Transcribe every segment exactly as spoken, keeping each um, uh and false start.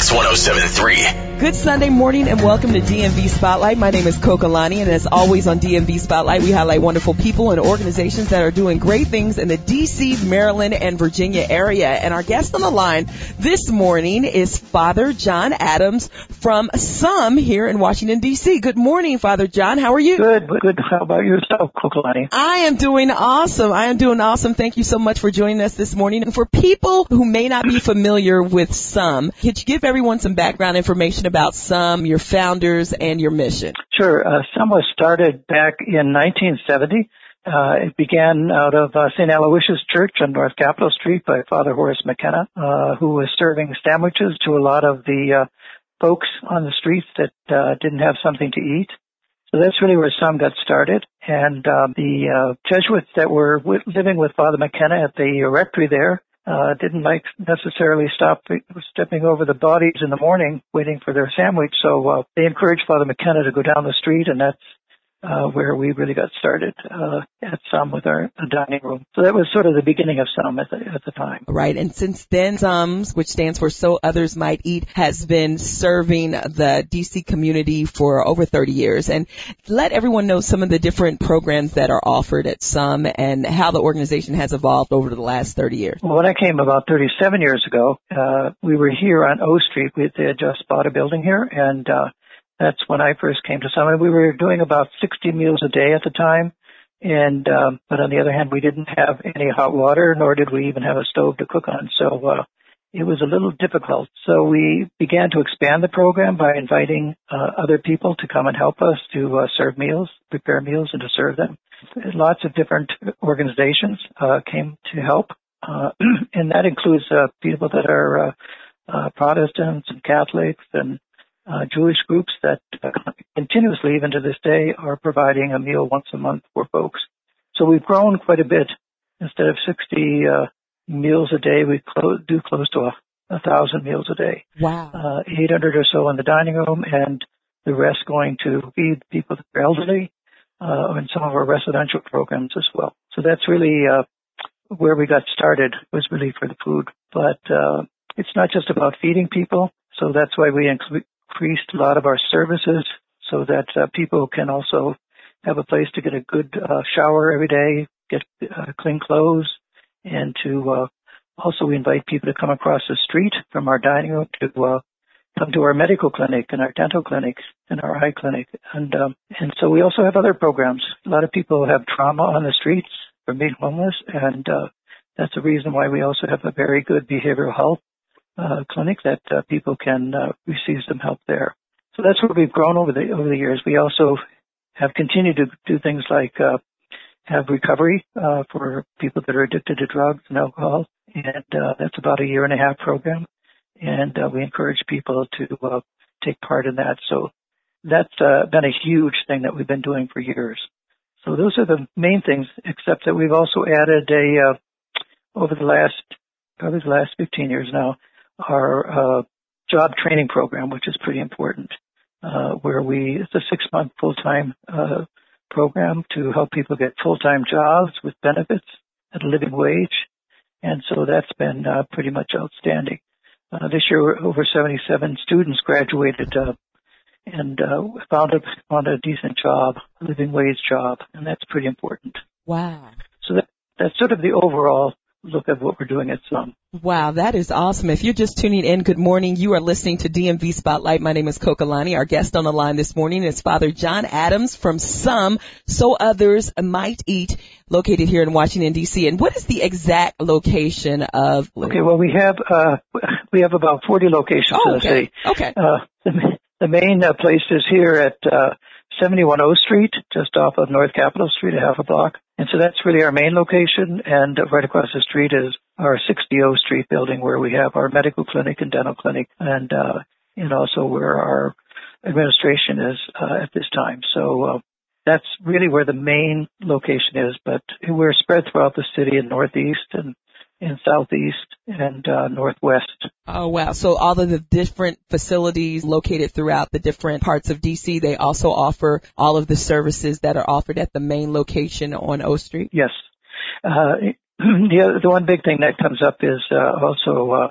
Mix one oh seven point three. Good Sunday morning and welcome to D M V Spotlight. My name is Kokalani, and as always on D M V Spotlight, we highlight wonderful people and organizations that are doing great things in the D C, Maryland, and Virginia area. And our guest on the line this morning is Father John Adams from S U M here in Washington, D C. Good morning, Father John. How are you? Good, good. How about yourself, Kokalani? I am doing awesome. I am doing awesome. Thank you so much for joining us this morning. And for people who may not be familiar with S U M, could you give everyone some background information about S U M, your founders, and your mission? Sure. Uh, S U M was started back in nineteen seventy. Uh, it began out of uh, Saint Aloysius Church on North Capitol Street by Father Horace McKenna, uh, who was serving sandwiches to a lot of the uh, folks on the streets that uh, didn't have something to eat. So that's really where S U M got started. And uh, the uh, Jesuits that were w- living with Father McKenna at the rectory there uh, didn't like necessarily stop stepping over the bodies in the morning waiting for their sandwich. So uh, they encouraged Father McKenna to go down the street, and that's Uh, where we really got started uh, at S U M with our uh, dining room. So that was sort of the beginning of S U M at the, at the time. Right, and since then, S U M, which stands for So Others Might Eat, has been serving the D C community for over thirty years. And let everyone know some of the different programs that are offered at S U M and how the organization has evolved over the last thirty years. Well, when I came about thirty-seven years ago, uh, we were here on O Street. We had just bought a building here, and uh, that's when I first came to S U M. We were doing about sixty meals a day at the time. And, um, but on the other hand, we didn't have any hot water, nor did we even have a stove to cook on. So, uh, it was a little difficult. So we began to expand the program by inviting, uh, other people to come and help us to, uh, serve meals, prepare meals and to serve them. Lots of different organizations, uh, came to help. Uh, and that includes, uh, people that are, uh, uh, Protestants and Catholics and Uh, Jewish groups that uh, continuously, even to this day, are providing a meal once a month for folks. So we've grown quite a bit. Instead of sixty uh, meals a day, we clo- do close to a, a thousand meals a day. Wow. Uh, eight hundred or so in the dining room, and the rest going to feed people that are elderly, uh, and some of our residential programs as well. So that's really uh, where we got started, was really for the food. But uh, it's not just about feeding people, so that's why we include increased a lot of our services so that uh, people can also have a place to get a good uh, shower every day, get uh, clean clothes, and to uh, also we invite people to come across the street from our dining room to uh, come to our medical clinic and our dental clinic and our eye clinic. And um, and so we also have other programs. A lot of people have trauma on the streets from being homeless, and uh, that's the reason why we also have a very good behavioral health Uh, clinic that uh, people can uh, receive some help there. So that's where we've grown over the over the years. We also have continued to do things like uh, have recovery uh, for people that are addicted to drugs and alcohol, and uh, that's about a year and a half program. And uh, we encourage people to uh, take part in that. So that's uh, been a huge thing that we've been doing for years. So those are the main things, except that we've also added a uh, over the last probably the last fifteen years now, our uh, job training program, which is pretty important, uh, where we, it's a six-month full-time uh, program to help people get full-time jobs with benefits at a living wage. And so that's been uh, pretty much outstanding. Uh, this year, over seventy-seven students graduated uh, and uh, found, a, found a decent job, a living wage job, and that's pretty important. Wow. So that, that's sort of the overall look at what we're doing at S U M. Wow, that is awesome. If you're just tuning in, good morning. You are listening to D M V Spotlight. My name is Kokalani. Our guest on the line this morning is Father John Adams from S U M, So Others Might Eat, located here in Washington, D C. And what is the exact location of? Okay, well, we have uh, we have about forty locations oh, in the okay. city. Okay. Uh, the, the main uh, place is here at uh, seventy-one O Street, just off of North Capitol Street, a half a block. And so that's really our main location, and uh, right across the street is our sixty O Street building, where we have our medical clinic and dental clinic, and uh, and also where our administration is uh, at this time. So uh, that's really where the main location is, but we're spread throughout the city in Northeast and in Southeast and uh, Northwest. Oh, wow. So all of the different facilities located throughout the different parts of D C, they also offer all of the services that are offered at the main location on O Street? Yes. Uh, the, the one big thing that comes up is uh, also uh,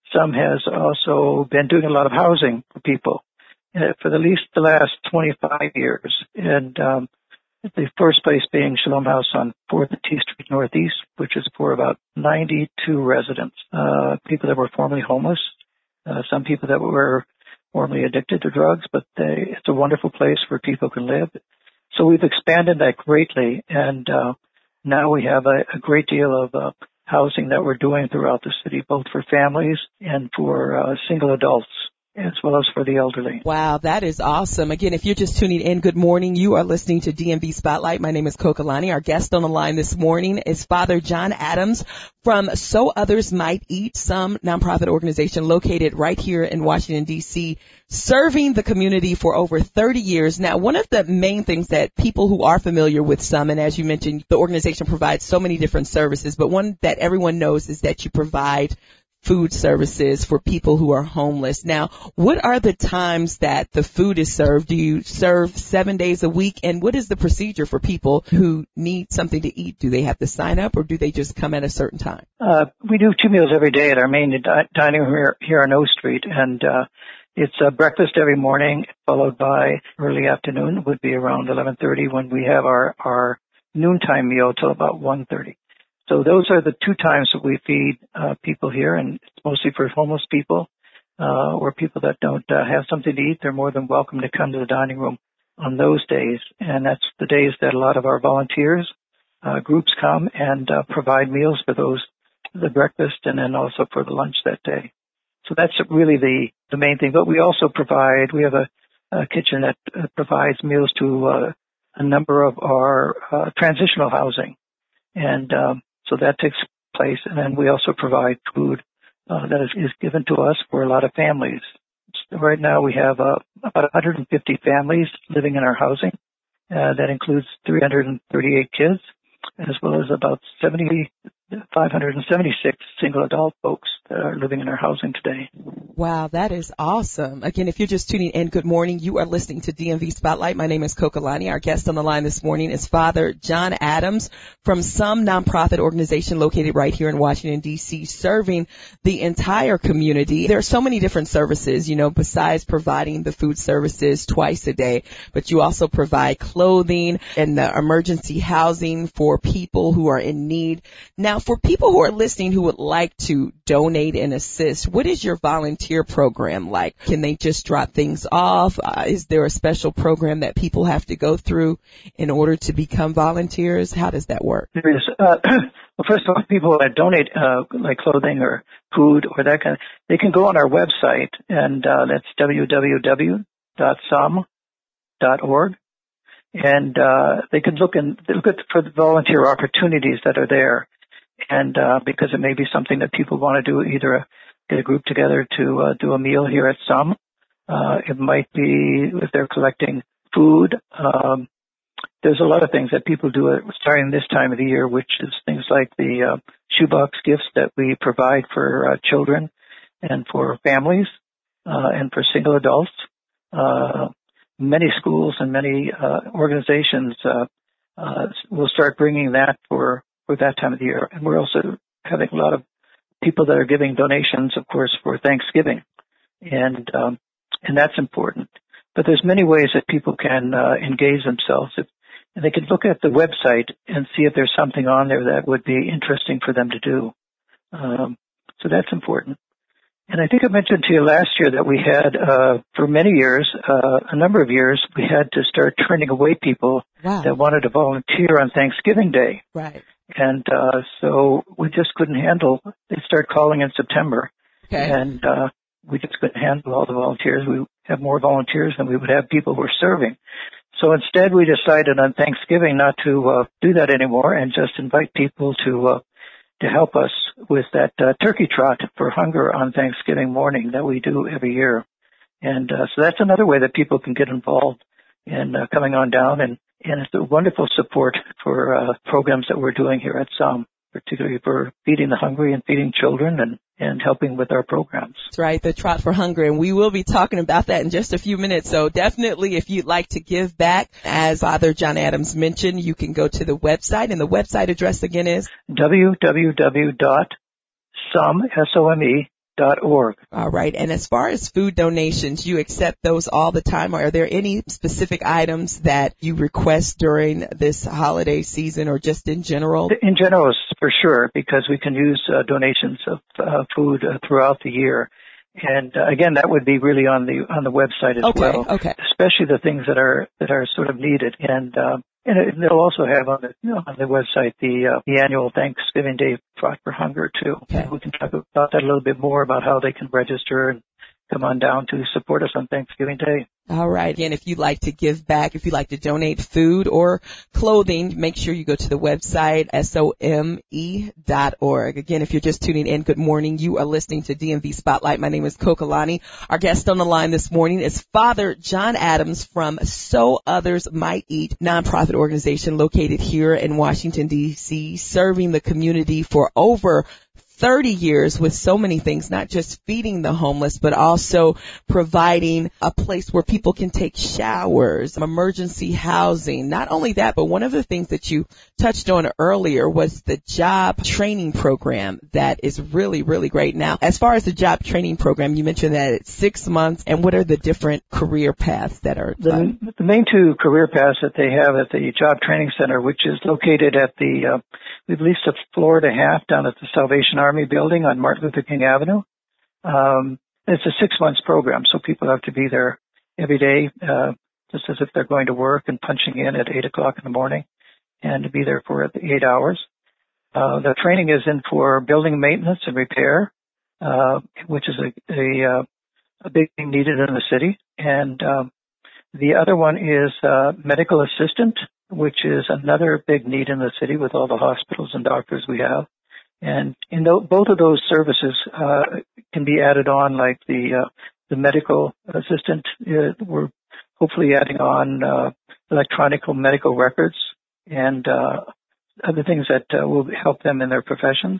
Some has also been doing a lot of housing for people uh, for at least the last twenty-five years. And um, the first place being Shalom House on fourth and T Street Northeast, which is for about ninety-two residents, uh, people that were formerly homeless, uh, some people that were formerly addicted to drugs, but they, it's a wonderful place where people can live. So we've expanded that greatly, and uh, now we have a, a great deal of uh, housing that we're doing throughout the city, both for families and for uh, single adults, as well as for the elderly. Wow, that is awesome. Again, if you're just tuning in, good morning. You are listening to D M V Spotlight. My name is Kokalani. Our guest on the line this morning is Father John Adams from So Others Might Eat, some nonprofit organization located right here in Washington, D C, serving the community for over thirty years. Now, one of the main things that people who are familiar with some, and as you mentioned, the organization provides so many different services, but one that everyone knows is that you provide food services for people who are homeless. Now, what are the times that the food is served? Do you serve seven days a week? And what is the procedure for people who need something to eat? Do they have to sign up, or do they just come at a certain time? Uh, we do two meals every day at our main di- dining room here, here on O Street, and uh, it's uh, breakfast every morning, followed by early afternoon, would be around eleven thirty when we have our, our noontime meal till about one thirty. So those are the two times that we feed uh, people here, and it's mostly for homeless people uh, or people that don't uh, have something to eat. They're more than welcome to come to the dining room on those days, and that's the days that a lot of our volunteers uh, groups come and uh, provide meals for those, the breakfast, and then also for the lunch that day. So that's really the, the main thing. But we also provide, we have a, a kitchen that uh, provides meals to uh, a number of our uh, transitional housing, and um, so that takes place, and then we also provide food uh, that is, is given to us for a lot of families. So right now we have uh, about one hundred fifty families living in our housing. Uh, that includes three hundred thirty-eight kids, as well as about five hundred seventy-six single adult folks that are living in our housing today. Wow, that is awesome. Again, if you're just tuning in, good morning. You are listening to D M V Spotlight. My name is Kokalani. Our guest on the line this morning is Father John Adams from some nonprofit organization located right here in Washington, D C, serving the entire community. There are so many different services, you know, besides providing the food services twice a day, but you also provide clothing and the emergency housing for people who are in need. Now, for people who are listening who would like to donate and assist, what is your volunteer program like? Can they just drop things off? Uh, is there a special program that people have to go through in order to become volunteers? How does that work? There is. Uh, well, first of all, people that donate uh, like clothing or food or that kind of, they can go on our website, and uh, that's w w w dot some dot org, and uh, they can look and look at for the volunteer opportunities that are there. And uh, because it may be something that people want to do, either a, get a group together to uh, do a meal here at Some. Uh, it might be if they're collecting food. Um, there's a lot of things that people do starting this time of the year, which is things like the uh, shoebox gifts that we provide for uh, children and for families uh, and for single adults. Uh, many schools and many uh, organizations uh, uh, will start bringing that for for that time of the year. And we're also having a lot of people that are giving donations, of course, for Thanksgiving. And, um, and that's important. But there's many ways that people can, uh, engage themselves. If, and they can look at the website and see if there's something on there that would be interesting for them to do. Um, so that's important. And I think I mentioned to you last year that we had, uh, for many years, uh, a number of years, we had to start turning away people Wow. that wanted to volunteer on Thanksgiving Day. Right. And uh, so we just couldn't handle, they started calling in September. Okay. And uh, we just couldn't handle all the volunteers. We have more volunteers than we would have people who are serving. So instead we decided on Thanksgiving not to uh, do that anymore and just invite people to uh, to help us with that uh, turkey trot for hunger on Thanksgiving morning that we do every year. And uh, so that's another way that people can get involved in uh, coming on down, and, and it's a wonderful support for uh, programs that we're doing here at Some, particularly for feeding the hungry and feeding children and, and helping with our programs. That's right, the Trot for Hunger, and we will be talking about that in just a few minutes. So definitely, if you'd like to give back, as Father John Adams mentioned, you can go to the website, and the website address again is w w w dot some, S O M E, dot org. All right. And as far as food donations, you accept those all the time. Are there any specific items that you request during this holiday season or just in general? In general, for sure, because we can use uh, donations of uh, food uh, throughout the year. And uh, again, that would be really on the on the website as okay, well, okay. Especially the things that are that are sort of needed. And uh, and it, they'll also have on the you know, on the website the uh, the annual Thanksgiving Day Fight for Hunger too. Okay. And we can talk about that a little bit more about how they can register and come on down to support us on Thanksgiving Day. All right. Again, if you'd like to give back, if you'd like to donate food or clothing, make sure you go to the website, some e dot org. Again, if you're just tuning in, good morning. You are listening to D M V Spotlight. My name is Kokalani. Our guest on the line this morning is Father John Adams from So Others Might Eat, nonprofit organization located here in Washington, D C, serving the community for over thirty years with so many things, not just feeding the homeless, but also providing a place where people can take showers, emergency housing. Not only that, but one of the things that you touched on earlier was the job training program that is really, really great. Now, as far as the job training program, you mentioned that it's six months, and what are the different career paths that are? The, the main two career paths that they have at the Job Training Center, which is located at the, uh, we've leased a floor and a half down at the Salvation Army building on Martin Luther King Avenue. Um, it's a six months program, so people have to be there every day, uh, just as if they're going to work and punching in at eight o'clock in the morning and to be there for eight hours. Uh, the training is in for building maintenance and repair, uh, which is a, a, a big thing needed in the city. And, um, the other one is, uh, medical assistant, which is another big need in the city with all the hospitals and doctors we have. And in the, both of those services uh, can be added on, like the uh, the medical assistant. Uh, we're hopefully adding on uh, electronic medical records and uh, other things that uh, will help them in their professions.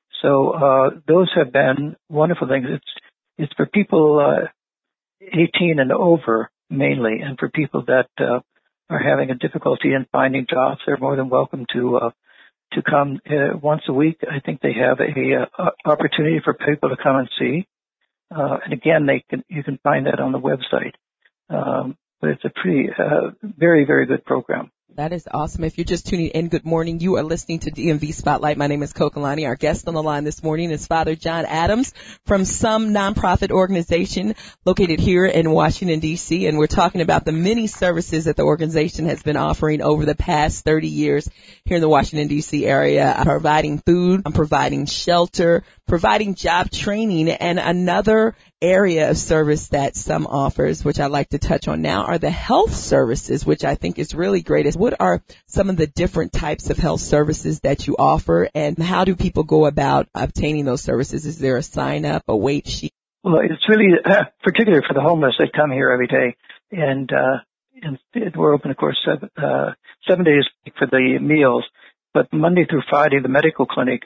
So uh, those have been wonderful things. It's it's for people uh, eighteen and over mainly, and for people that uh, are having a difficulty in finding jobs, they're more than welcome to. Uh, to come uh, once a week. I think they have a, a opportunity for people to come and see. Uh, and again, they can, you can find that on the website. Um, but it's a pretty, uh, very, very good program. That is awesome. If you're just tuning in, good morning. You are listening to D M V Spotlight. My name is Kokalani. Our guest on the line this morning is Father John Adams from some nonprofit organization located here in Washington, D C. And we're talking about the many services that the organization has been offering over the past thirty years here in the Washington, D C area. I'm providing food, I'm providing shelter, providing job training, and another area of service that some offers, which I'd like to touch on now, are the health services, which I think is really great. What are some of the different types of health services that you offer, and how do people go about obtaining those services? Is there a sign-up, a wait sheet? Well, it's really uh, particular for the homeless that come here every day, and, uh, and we're open, of course, seven, uh, seven days for the meals, but Monday through Friday, the medical clinic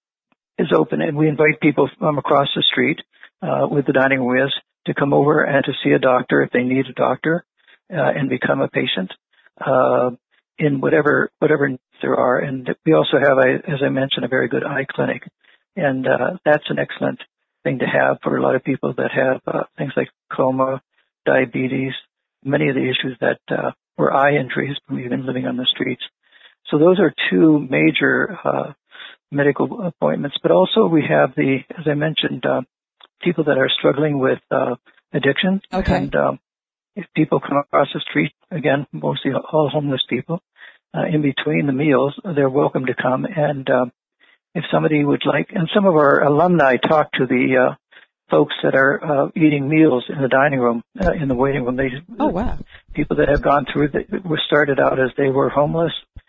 is open, and we invite people from across the street uh, with the dining room is to come over and to see a doctor if they need a doctor uh, and become a patient uh, in whatever whatever needs there are. And we also have, a, as I mentioned, a very good eye clinic, and uh, that's an excellent thing to have for a lot of people that have uh, things like coma, diabetes, many of the issues that uh, or eye injuries from even living on the streets. So those are two major uh, medical appointments, but also we have the, as I mentioned, uh, people that are struggling with uh, addiction. Okay. And um, if people come across the street, again, mostly all homeless people, uh, in between the meals, they're welcome to come. And um, if somebody would like, and some of our alumni talk to the uh, folks that are uh, eating meals in the dining room, uh, in the waiting room. They, oh, wow. People that have gone through, that were started out as they were homeless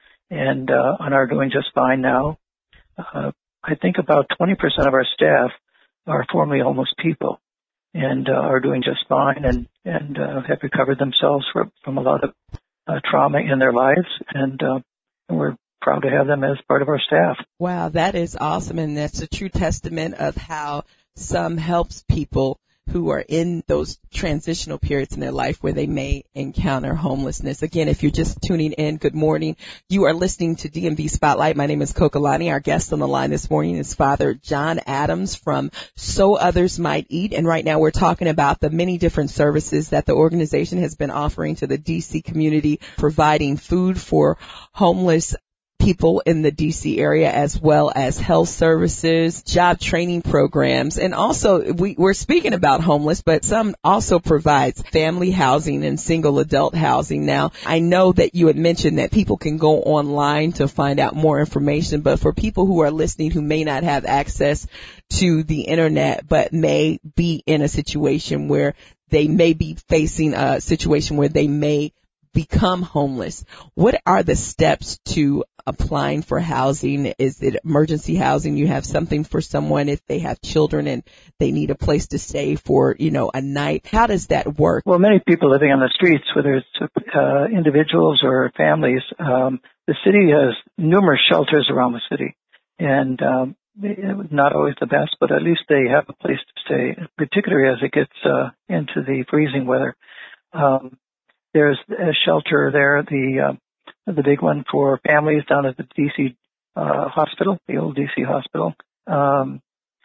and uh, and are doing just fine now. Uh, I think about twenty percent of our staff are formerly homeless people and uh, are doing just fine and, and uh, have recovered themselves from, from a lot of uh, trauma in their lives. And, uh, and we're proud to have them as part of our staff. Wow, that is awesome. And that's a true testament of how some helps people who are in those transitional periods in their life where they may encounter homelessness. Again, if you're just tuning in, good morning. You are listening to D M V Spotlight. My name is Kokalani. Our guest on the line this morning is Father John Adams from So Others Might Eat. And right now we're talking about the many different services that the organization has been offering to the D C community, providing food for homeless people in the D C area, as well as health services, job training programs, and also we, we're speaking about homeless, but some also provides family housing and single adult housing. Now, I know that you had mentioned that people can go online to find out more information, but for people who are listening who may not have access to the internet, but may be in a situation where they may be facing a situation where they may become homeless, what are the steps to applying for housing? Is it emergency housing? You have something for someone if they have children and they need a place to stay for, you know, a night. How does that work? Well, many people living on the streets, whether it's uh, individuals or families, um, the city has numerous shelters around the city, and um, not always the best, but at least they have a place to stay, particularly as it gets uh, into the freezing weather. Um, There's a shelter there, the uh, the big one for families down at the D C uh, hospital, the old D C hospital. Um,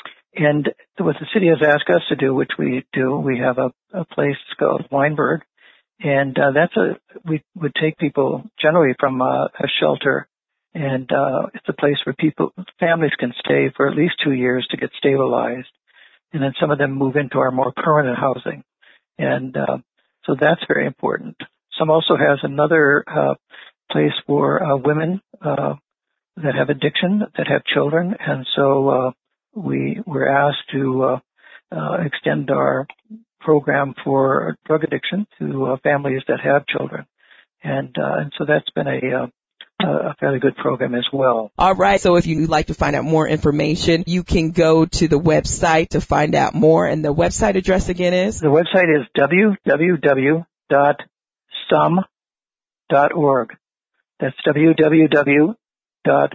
and what the city has asked us to do, which we do, we have a, a place called Weinberg, and uh, that's a we would take people generally from uh, a shelter, and uh, it's a place where people families can stay for at least two years to get stabilized, and then some of them move into our more permanent housing, and uh, so that's very important. Some also has another uh, place for uh, women uh, that have addiction, that have children, and so uh, we were asked to uh, uh, extend our program for drug addiction to uh, families that have children, and uh, and so that's been a uh, a fairly good program as well. All right. So if you'd like to find out more information, you can go to the website to find out more. And the website address again is? The website is w w w dot some dot org. That's w w w dot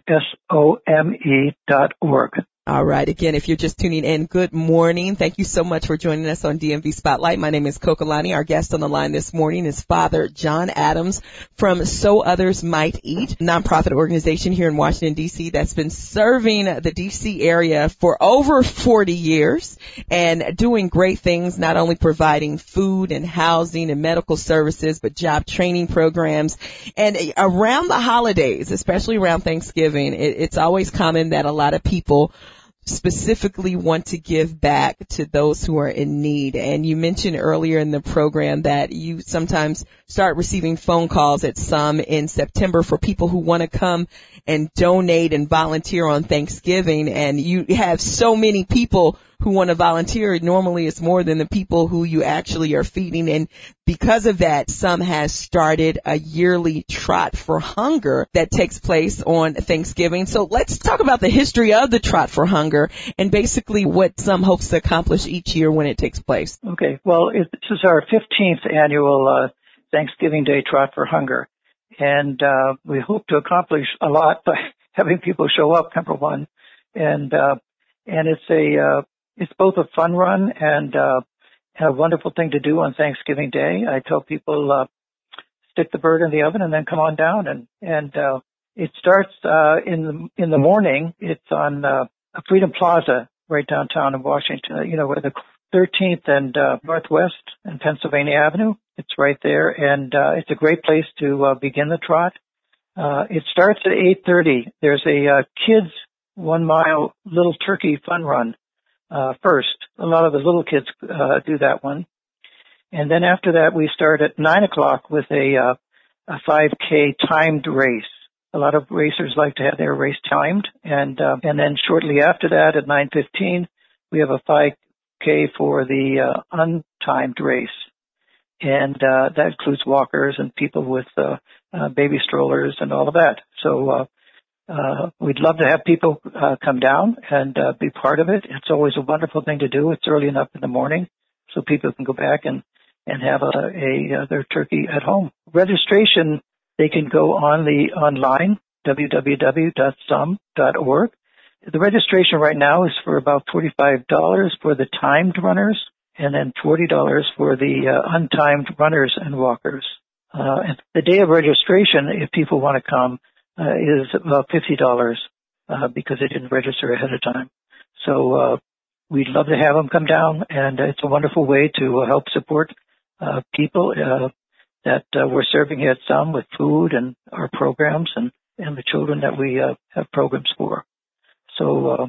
some dot org. All right. Again, if you're just tuning in, good morning. Thank you so much for joining us on D M V Spotlight. My name is Kokalani. Our guest on the line this morning is Father John Adams from So Others Might Eat, nonprofit organization here in Washington, D C that's been serving the D C area for over forty years and doing great things, not only providing food and housing and medical services, but job training programs. And around the holidays, especially around Thanksgiving, it, it's always common that a lot of people specifically want to give back to those who are in need. And you mentioned earlier in the program that you sometimes start receiving phone calls at some in September for people who want to come and donate and volunteer on Thanksgiving. And you have so many people who want to volunteer. Normally it's more than the people who you actually are feeding. And because of that, some has started a yearly Trot for Hunger that takes place on Thanksgiving. So let's talk about the history of the Trot for Hunger and basically what some hopes to accomplish each year when it takes place. Okay. Well, it, this is our fifteenth annual uh, Thanksgiving Day Trot for Hunger. And uh, we hope to accomplish a lot by having people show up, number one. And uh, and it's a uh, it's both a fun run and uh, a wonderful thing to do on Thanksgiving Day. I tell people uh, stick the bird in the oven and then come on down. And and uh, it starts uh, in the in the morning. It's on uh, Freedom Plaza right downtown in Washington. You know, where the thirteenth and uh, Northwest and Pennsylvania Avenue. It's right there, and uh, it's a great place to uh, begin the trot. Uh, it starts at eight thirty. There's a uh, kids one mile little turkey fun run uh, first. A lot of the little kids uh, do that one, and then after that we start at nine o'clock with a uh, a five K timed race. A lot of racers like to have their race timed, and uh, and then shortly after that at nine fifteen we have a five K for the uh, untimed race. And uh, that includes walkers and people with uh, uh, baby strollers and all of that. So uh, uh, we'd love to have people uh, come down and uh, be part of it. It's always a wonderful thing to do. It's early enough in the morning so people can go back and, and have a, a uh, their turkey at home. Registration, they can go on the online, w w w dot some dot org. The registration right now is for about forty-five dollars for the timed runners. and then forty dollars for the uh, untimed runners and walkers. Uh, and the day of registration, if people want to come, uh, is about fifty dollars uh, because they didn't register ahead of time. So uh, we'd love to have them come down, and it's a wonderful way to help support uh, people uh, that uh, we're serving here at Some with food and our programs and, and the children that we uh, have programs for. So uh,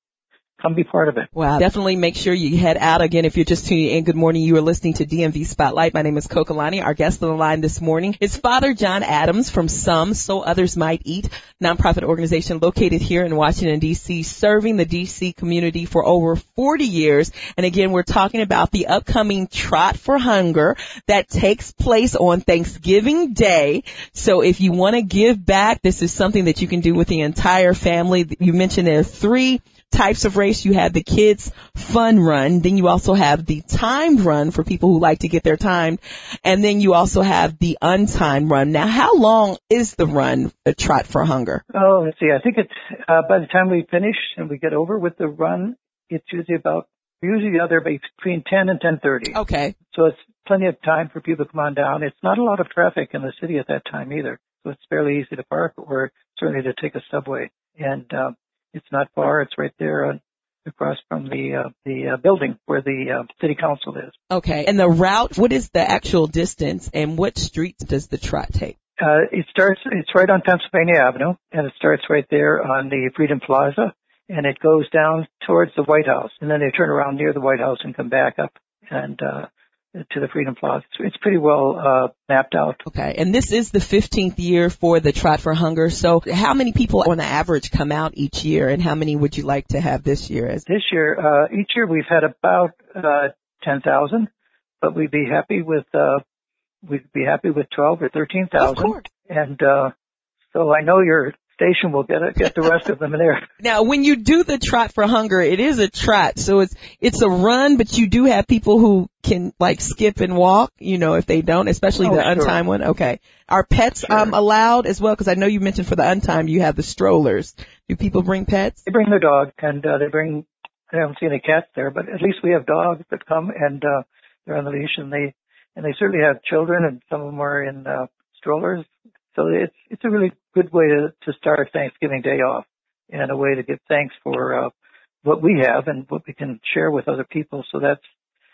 come be part of it. Wow. Definitely make sure you head out. Again, if you're just tuning in, good morning. You are listening to D M V Spotlight. My name is Kokalani. Our guest on the line this morning is Father John Adams from Some, So Others Might Eat, nonprofit organization located here in Washington, D C, serving the D C community for over forty years. And again, we're talking about the upcoming Trot for Hunger that takes place on Thanksgiving Day. So if you want to give back, this is something that you can do with the entire family. You mentioned there are three types of race. You have the kids fun run, then you also have the timed run for people who like to get their timed, and then you also have the untimed run. Now, how long is the run, the Trot for Hunger? Oh, let's see. I think it's uh, by the time we finish and we get over with the run, it's usually about usually out there between ten and ten thirty. Okay. So it's plenty of time for people to come on down. It's not a lot of traffic in the city at that time either, so it's fairly easy to park or certainly to take a subway. And uh, it's not far. It's right there uh, across from the uh, the uh, building where the uh, city council is. Okay. And the route, what is the actual distance and what streets does the trot take? Uh, it starts, it's right on Pennsylvania Avenue, and it starts right there on the Freedom Plaza, and it goes down towards the White House, and then they turn around near the White House and come back up and uh to the Freedom Plaza. It's pretty well uh mapped out. Okay. And this is the fifteenth year for the Trot for Hunger. So how many people on the average come out each year, and how many would you like to have this year? As This year, uh each year we've had about uh ten thousand, but we'd be happy with uh we'd be happy with twelve or thirteen thousand. Of course. And uh so I know your station will get it, get the rest of them in there. Now, when you do the Trot for Hunger, it is a trot, so it's it's a run, but you do have people who can like skip and walk, you know, if they don't, especially oh, the sure. untimed one. Okay, are pets sure. um allowed as well? Because I know you mentioned for the untimed you have the strollers. Do people bring pets? They bring their dog, and uh, they bring. I haven't seen any cats there, but at least we have dogs that come and uh they're on the leash, and they and they certainly have children, and some of them are in uh, strollers. So it's it's a really good way to, to start Thanksgiving Day off, and a way to give thanks for uh, what we have and what we can share with other people. So that's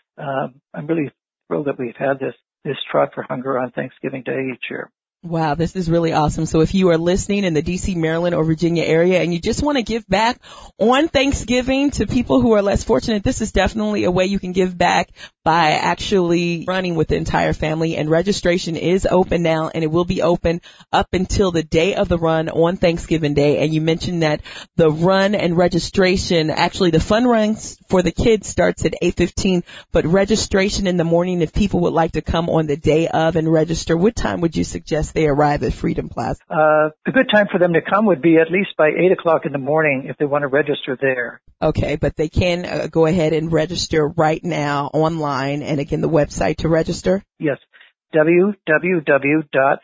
um, I'm really thrilled that we've had this this Trot for Hunger on Thanksgiving Day each year. Wow, this is really awesome. So if you are listening in the D C, Maryland, or Virginia area and you just want to give back on Thanksgiving to people who are less fortunate, this is definitely a way you can give back by actually running with the entire family. And registration is open now, and it will be open up until the day of the run on Thanksgiving Day. And you mentioned that the run and registration, actually the fun runs for the kids starts at eight fifteen, but registration in the morning, if people would like to come on the day of and register, what time would you suggest they arrive at Freedom Plaza? Uh, a good time for them to come would be at least by eight o'clock in the morning if they want to register there. Okay, but they can uh, go ahead and register right now online. And again, the website to register? Yes, w w w dot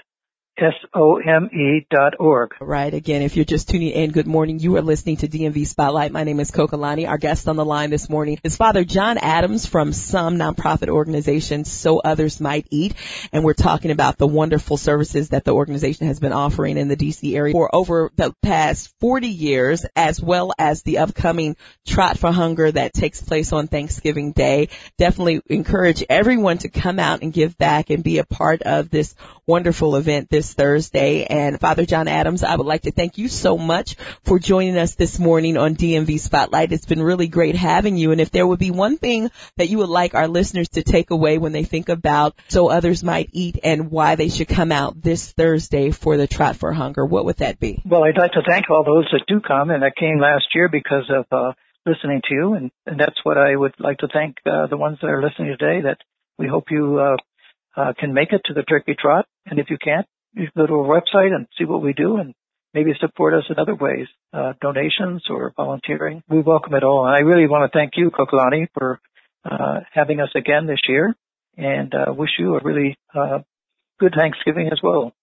some dot org. Right. Again, if you're just tuning in, good morning. You are listening to D M V Spotlight. My name is Kokalani. Our guest on the line this morning is Father John Adams from Some nonprofit organization, So Others Might Eat. And we're talking about the wonderful services that the organization has been offering in the D C area for over the past forty years, as well as the upcoming Trot for Hunger that takes place on Thanksgiving Day. Definitely encourage everyone to come out and give back and be a part of this wonderful event this Thursday. And Father John Adams, I would like to thank you so much for joining us this morning on D M V Spotlight. It's been really great having you. And if there would be one thing that you would like our listeners to take away when they think about So Others Might Eat and why they should come out this Thursday for the Trot for Hunger, what would that be? Well, I'd like to thank all those that do come and that came last year because of uh, listening to you. And, and that's what I would like to thank uh, the ones that are listening today, that we hope you uh, uh, can make it to the Turkey Trot. And if you can't, you can go to our website and see what we do and maybe support us in other ways, uh, donations or volunteering. We welcome it all. And I really want to thank you, Kokalani, for uh, having us again this year, and uh, wish you a really uh, good Thanksgiving as well.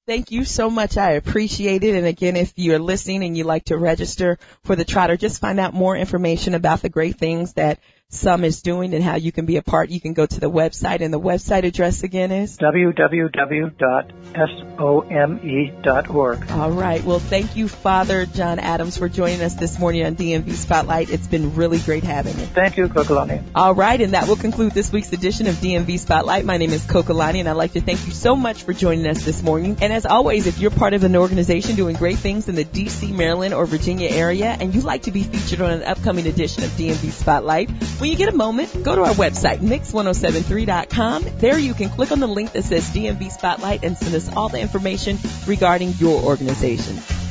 Thank you so much. I appreciate it. And again, if you're listening and you'd like to register for the Trotter, just find out more information about the great things that SOME is doing and how you can be a part. You can go to the website, and the website address again is w w w dot some dot org. All right. Well, thank you, Father John Adams, for joining us this morning on D M V Spotlight. It's been really great having you. Thank you, Kokalani. All right. And that will conclude this week's edition of D M V Spotlight. My name is Kokalani, and I'd like to thank you so much for joining us this morning. And as always, if you're part of an organization doing great things in the D C, Maryland, or Virginia area, and you'd like to be featured on an upcoming edition of D M V Spotlight, when you get a moment, go to our website, mix ten seventy-three dot com. There you can click on the link that says D M V Spotlight and send us all the information regarding your organization.